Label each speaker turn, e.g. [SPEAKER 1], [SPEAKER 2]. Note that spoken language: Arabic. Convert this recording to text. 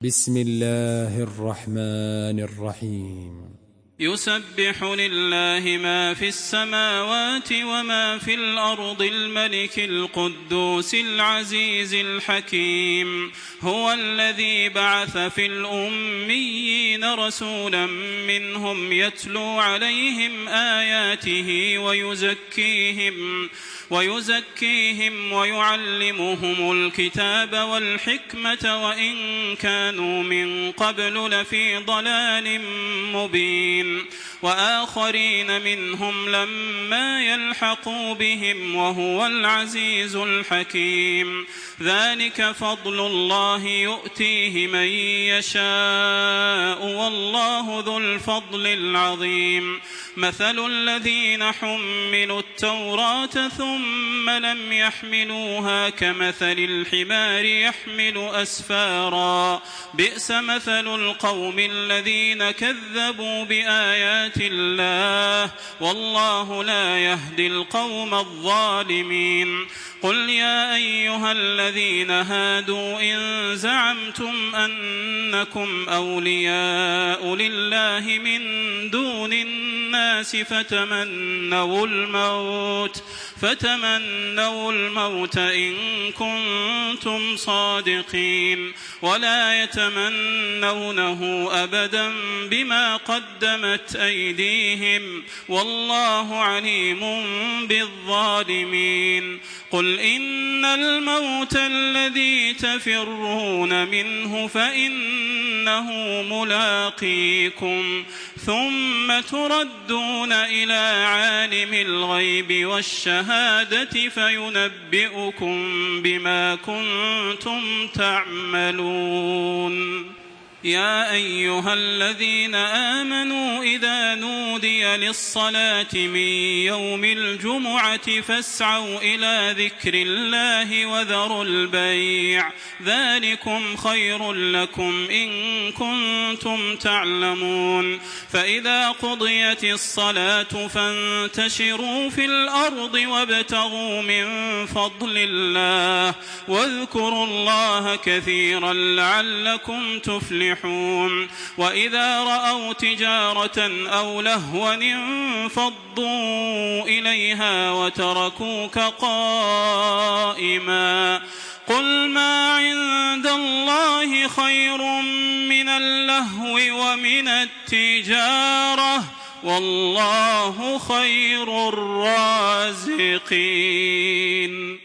[SPEAKER 1] بسم الله الرحمن الرحيم
[SPEAKER 2] يسبح لله ما في السماوات وما في الأرض الملك القدوس العزيز الحكيم هو الذي بعث في الأميين رسولا منهم يتلو عليهم آياته ويزكيهم ويعلمهم الكتاب والحكمة وإن كانوا من قبل لفي ضلال مبين وآخرين منهم لما يلحقوا بهم وهو العزيز الحكيم ذلك فضل الله يؤتيه من يشاء والله ذو الفضل العظيم مثل الذين حملوا التوراة ثم لم يحملوها كمثل الحمار يحمل أسفارا بئس مثل القوم الذين كذبوا بآيات الله والله لا يهدي القوم الظالمين قل يا أيها الذين هادوا إن زعمتم أنكم أولياء لله من دون الناس فتمنوا الموت إن كنتم صادقين ولا يتمنونه أبدا بما قدمت أيديهم والله عليم بالظالمين قل إن الموت الذي تفرون منه فإنه ملاقيكم ثم تردون إلى عالم الغيب والشهادة فينبئكم بما كنتم تعملون يا أيها الذين آمنوا إذا نودي للصلاة من يوم الجمعة فاسعوا إلى ذكر الله وذروا البيع ذلكم خير لكم إن كنتم تعلمون فإذا قضيت الصلاة فانتشروا في الأرض وابتغوا من فضل الله واذكروا الله كثيرا لعلكم تفلحون وإذا رأوا تجارة أو لهوا انفضوا إليها وتركوك قائما قل ما عند الله خير من اللهو ومن التجارة والله خير الرازقين